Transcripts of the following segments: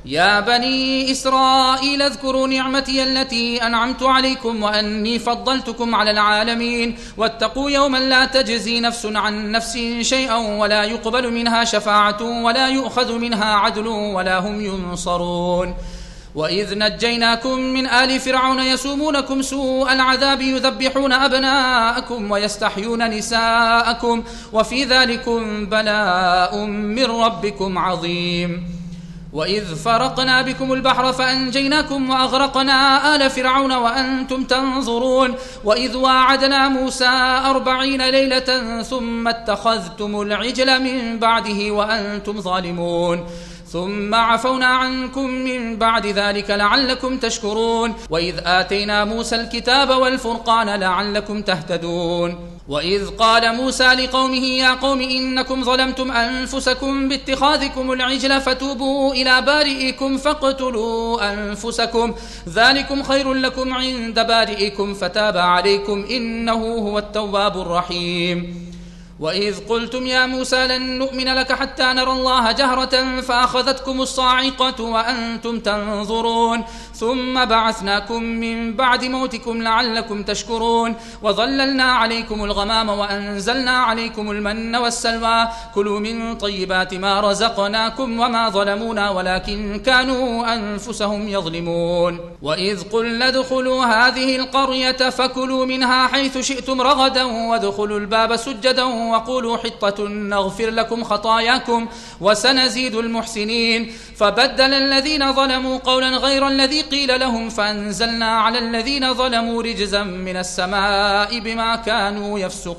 يا بني إسرائيل اذكروا نعمتي التي أنعمت عليكم وأني فضلتكم على العالمين واتقوا يوما لا تجزي نفس عن نفس شيئا ولا يقبل منها شفاعة ولا يؤخذ منها عدل ولا هم ينصرون. وإذ نجيناكم من آل فرعون يسومونكم سوء العذاب يذبحون أبناءكم ويستحيون نساءكم وفي ذلكم بلاء من ربكم عظيم. وإذ فرقنا بكم البحر فأنجيناكم وأغرقنا آل فرعون وأنتم تنظرون. وإذ واعدنا موسى 40 ليلة ثم اتخذتم العجل من بعده وأنتم ظالمون ثم عفونا عنكم من بعد ذلك لعلكم تشكرون. وإذ آتينا موسى الكتاب والفرقان لعلكم تهتدون. وإذ قال موسى لقومه يا قوم إنكم ظلمتم أنفسكم باتخاذكم العجل فتوبوا إلى بارئكم فاقتلوا أنفسكم ذلكم خير لكم عند بارئكم فتاب عليكم إنه هو التواب الرحيم. وإذ قلتم يا موسى لن نؤمن لك حتى نرى الله جهرة فأخذتكم الصاعقة وأنتم تنظرون ثم بعثناكم من بعد موتكم لعلكم تشكرون. وظللنا عليكم الغمام وأنزلنا عليكم المن والسلوى كلوا من طيبات ما رزقناكم وما ظلمونا ولكن كانوا أنفسهم يظلمون. وإذ قلنا ادخلوا هذه القرية فكلوا منها حيث شئتم رغدا وادخلوا الباب سجدا وقولوا حطة نغفر لكم خطاياكم وسنزيد المحسنين. فبدل الذين ظلموا قولا غير الذي قيل لهم فأنزلنا على الذين ظلموا رجزا من السماء بما كانوا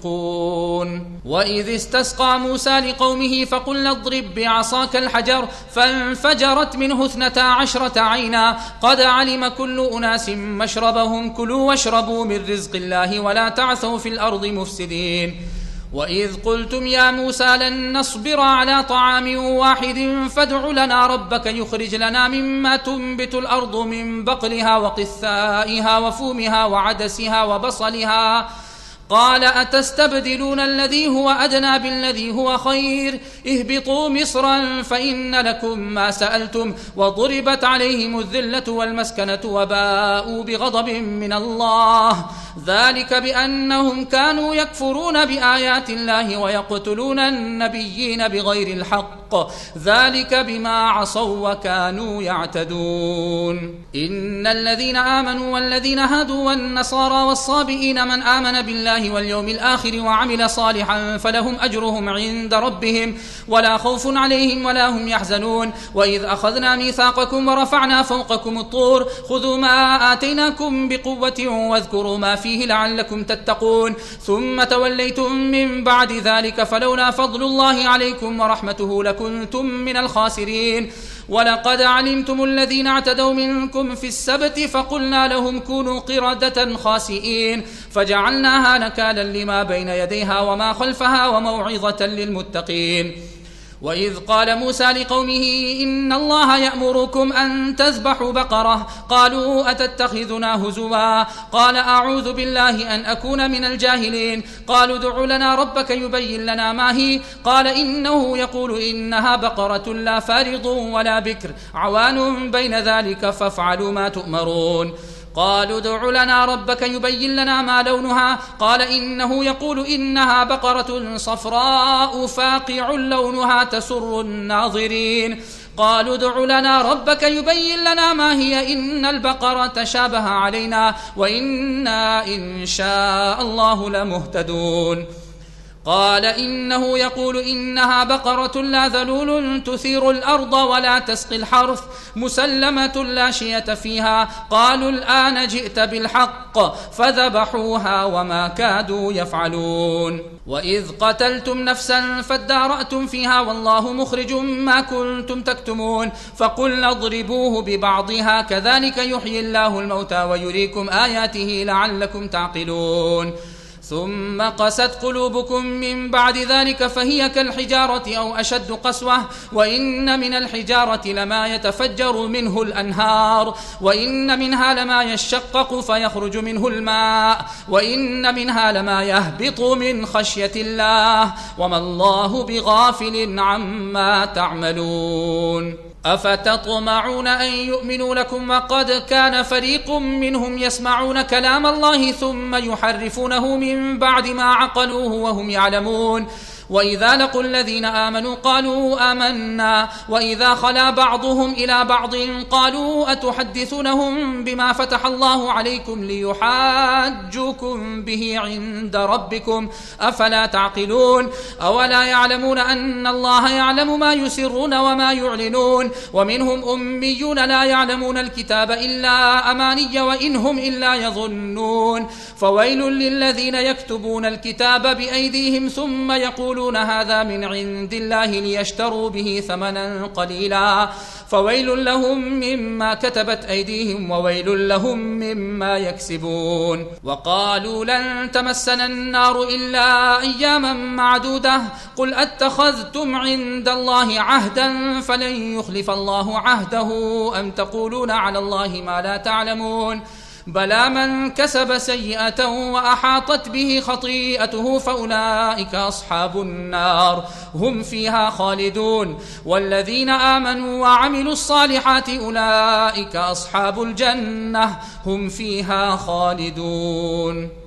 يفسقون. وإذ استسقى موسى لقومه فقلنا اضرب بعصاك الحجر فانفجرت منه 12 عينا قد علم كل أناس مشربهم كلوا واشربوا من رزق الله ولا تعثوا في الأرض مفسدين. وإذ قلتم يا موسى لن نصبر على طعام واحد فادع لنا ربك يخرج لنا مما تنبت الأرض من بقلها وقثائها وفومها وعدسها وبصلها قال أتستبدلون الذي هو أدنى بالذي هو خير اهبطوا مصرا فإن لكم ما سألتم وضربت عليهم الذلة والمسكنة وباءوا بغضب من الله ذلك بأنهم كانوا يكفرون بآيات الله ويقتلون النبيين بغير الحق ذلك بما عصوا وكانوا يعتدون. إن الذين آمنوا والذين هادوا والنصارى والصابئين من آمن بالله واليوم الآخر وعمل صالحا فلهم أجرهم عند ربهم ولا خوف عليهم ولا هم يحزنون. وإذ أخذنا ميثاقكم ورفعنا فوقكم الطور خذوا ما آتيناكم بقوة واذكروا ما فيه لعلكم تتقون ثم توليتم من بعد ذلك فلولا فضل الله عليكم ورحمته لكنتم من الخاسرين. ولقد علمتم الذين اعتدوا منكم في السبت فقلنا لهم كونوا قردة خاسئين فجعلناها نكالا لما بين يديها وما خلفها وموعظة للمتقين. وإذ قال موسى لقومه إن الله يأمركم أن تذبحوا بقرة قالوا أتتخذنا هزوا قال أعوذ بالله أن أكون من الجاهلين قالوا ادع لنا ربك يبين لنا ما هي قال إنه يقول إنها بقرة لا فارض ولا بكر عوان بين ذلك فافعلوا ما تؤمرون. قالوا ادع لنا ربك يبين لنا ما لونها قال إنه يقول إنها بقرة صفراء فاقع لونها تسر الناظرين. قالوا ادع لنا ربك يبين لنا ما هي إن البقرة تشابه علينا وإنا إن شاء الله لمهتدون. قال إنه يقول إنها بقرة لا ذلول تثير الأرض ولا تسقي الحرث مسلمة لا شية فيها قالوا الآن جئت بالحق فذبحوها وما كادوا يفعلون. وإذ قتلتم نفسا فادارأتم فيها والله مخرج ما كنتم تكتمون فقلنا اضربوه ببعضها كذلك يحيي الله الموتى ويريكم آياته لعلكم تعقلون. ثم قست قلوبكم من بعد ذلك فهي كالحجارة أو أشد قسوة وإن من الحجارة لما يتفجر منه الأنهار وإن منها لما يشقق فيخرج منه الماء وإن منها لما يهبط من خشية الله وما الله بغافل عما تعملون. أفتطمعون أن يؤمنوا لكم وقد كان فريق منهم يسمعون كلام الله ثم يحرفونه من بعد ما عقلوه وهم يعلمون وإذا لقوا الذين آمنوا قالوا آمنا وإذا خلا بعضهم إلى بعض قالوا أتحدثونهم بما فتح الله عليكم ليحاجوكم به عند ربكم أفلا تعقلون أولا يعلمون أن الله يعلم ما يسرون وما يعلنون ومنهم أميون لا يعلمون الكتاب إلا أماني وإن هم إلا يظنون فويل للذين يكتبون الكتاب بأيديهم ثم يقولون هذا من عند الله ليشتروا به ثمنا قليلا فويل لهم مما كتبت أيديهم وويل لهم مما يكسبون وقالوا لن تمسنا النار إلا أياما معدودة قل أتخذتم عند الله عهدا فلن يخلف الله عهده أم تقولون على الله ما لا تعلمون بلى من كسب سيئة وأحاطت به خطيئته فأولئك أصحاب النار هم فيها خالدون والذين آمنوا وعملوا الصالحات أولئك أصحاب الجنة هم فيها خالدون